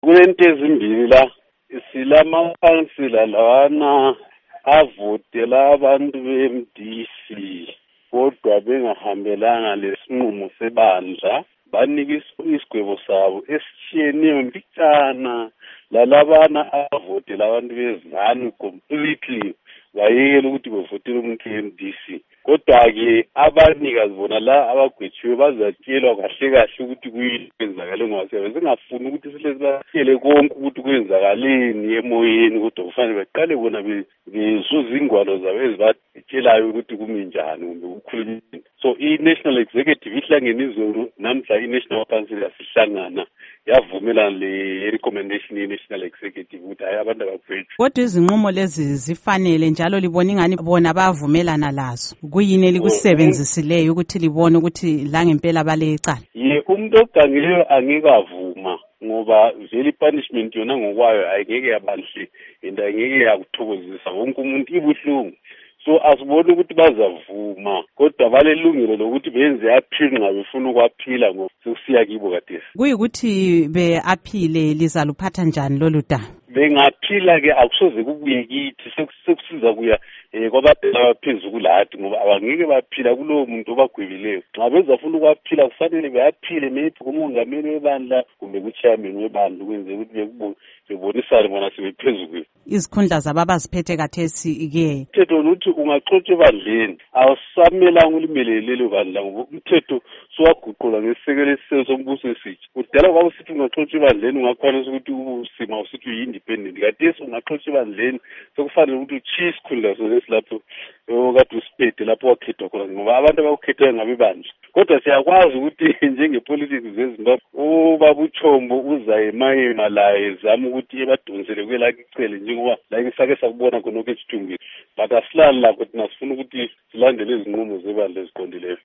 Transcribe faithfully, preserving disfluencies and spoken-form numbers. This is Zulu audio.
Kulento ezimbili la, silamakhansila lawana avotela abantu be-M D C kodwa bengahambelanga lesinqumo sebandla, banika isigwebo sabo esitshiyeneyo mbicana lalabana avotela abantu bezanu completely bayekela ukuthi bevotele umuntu we-M D C. Kodwa-ke abanikazi bona la abagwetshiwe bazatshelwa kahle kahle ukuthi kuyini kwenzakale ngoba siyabe singafuni ukuthi sihle sibatshele konke ukuthi kwenzakaleni emoyeni, kodwa kufanele baqale bona bezuza ingwalo zabo ezibatshelayo ukuthi kumi njani kumbe kukhulunywe. So i-National Executive ihlangene izolo, namhla i-National Council yasihlangana yavumelana le-recommendation ye-National Executive ukuthi hayi abantu abagwetshwe. Kodwa izinqumo lezi zifanele njalo libona ingani bona bavumelana lazo. Kuyini elikusebenzisileyo ukuthi libone ukuthi la ngempela balecala? Ye umuntu ogangileyo angikavuma ngoba vele i-punishment yona ngokwayo ayingeke yabanhle and ayingeke yakuthokozisa wonke umuntu ibuhlungu. So asibone ukuthi bazavuma kodwa balelungelo lokuthi benze appeal nxa befuna ukwaphila ngoba sekusiya kibo kadesi. Kuyikuthi be-aphile lizaluphatha njani lolu daba? Bengaphila ke akusoze kubuye kithi, sekusiza kuya eh kwabadala abaphezulu kulathi ngoba abangeke baphila kulowo muntu obagwebileyo. Nxa bezafuna ukwaphila kufanele beyaphile maybe kumongameli webandla kumbe kuchairman webandla ukwenze ukuthi bebonisane bona sebephezulu. Izikhundla zababaziphethe kathesi ke umthetho uthi ungaxotsha ebandleni awusamelanga ulimelele lelo bandla ngoba umthetho sowaguqulwa ngesisekelo esisele sombuso esitsha. Kudala kwakusithi ungaxotsha ebandleni ungakwanisa ukuthi usima usithi uyi-independent, kathesi ungaxotsha ebandleni sekufanele ukuthi utshiye isikhundla solesilapho okade usiphethe lapho wakhethwa khona ngoba abantu abakukhethayo ngabebandla. Kodwa siyakwazi ukuthi njengepolitiki zeZimbabwe ubaba uChombo uza emayema laye zama ukuthi ebadonsele kwelakhe icele njengoba la ngisake sakubona khonokho esithumbini, but asilali lakho thina sifuna ukuthi silandele izinqumo zebandla eziqondileyo.